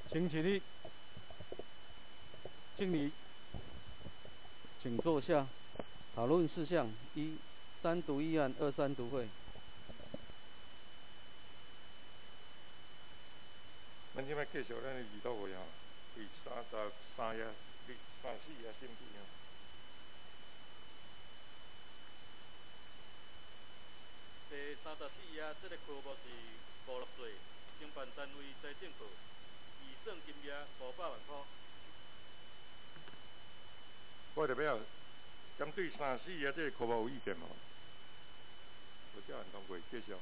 请起立，敬礼，请坐下。讨论事项：一、三读议案；二、三读会。 咱即摆继续咱的二读会第33页、第34页审议第34页，这个科目是5、6岁承办单位财政课，预算金额500万块。 我特别针对34页这个科目有意见无？无照按通过，继续。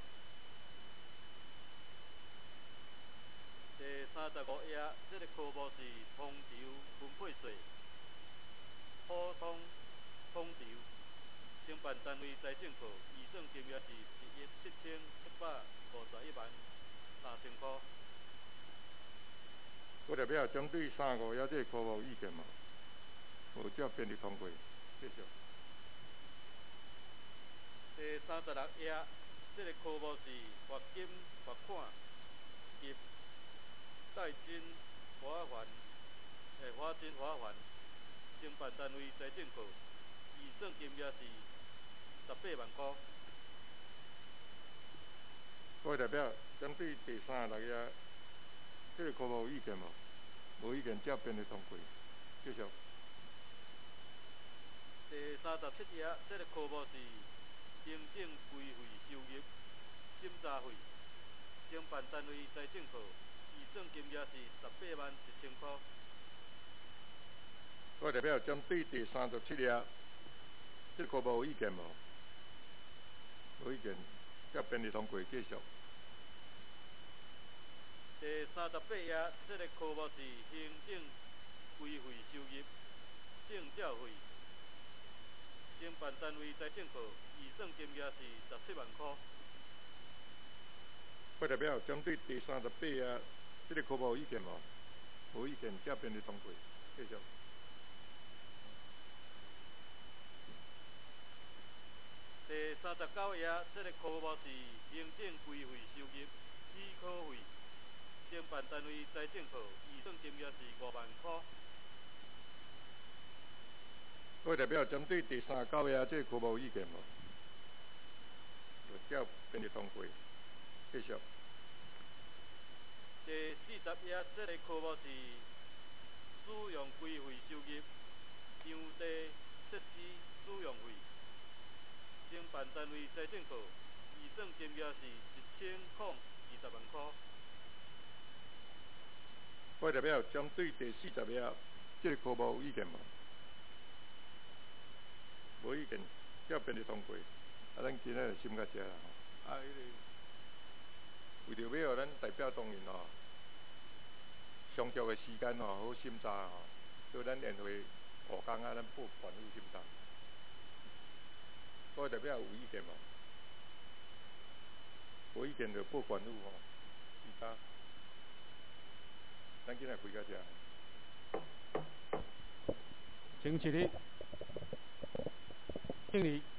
第35页，这个科目是通筹分配税，普通统筹承办单位财政课，预算金额是17151万3千块。 我特别针对35页这个科目有意见无？无照编列通过，继续。 第36页，这个科目是罚金、罚款及代金罚款承办单位财政课，预算金额是18万块。 我代表针对第36页这个科目有意见无？无意见，照编列通过，继续。 第37页，这个科目是行政规费收入审查费承办单位财政课，预算金额是18万1000块。 我代表针对第37页这个科目有意见无？无意见，照编列通过，继续。 第38页，这个科目是行政规费收入证照费承办单位财政课，预算金额是17万块。 我代表针对第38页这个科目有意见无？无意见，照编列通过，继续。 第39页，这个科目是行政规费收入许可费承办单位财政课，预算金额是5万块。 我代表针对第39页这个科目有意见无？无照编列通过，继续。 第40页，这个科目是使用规费收入场地设施使用费承办单位财政课，预算金额是1020万块。 我代表针对第40页这个科目有意见无？无意见，照编列通过。咱今日就审到这啦为着要让咱代表党员上足的时间好审查所以咱宴会5天咱报官府审查。各位代表有意见无？无意见就报官府其他。咱今日开到这。 请起立，敬礼。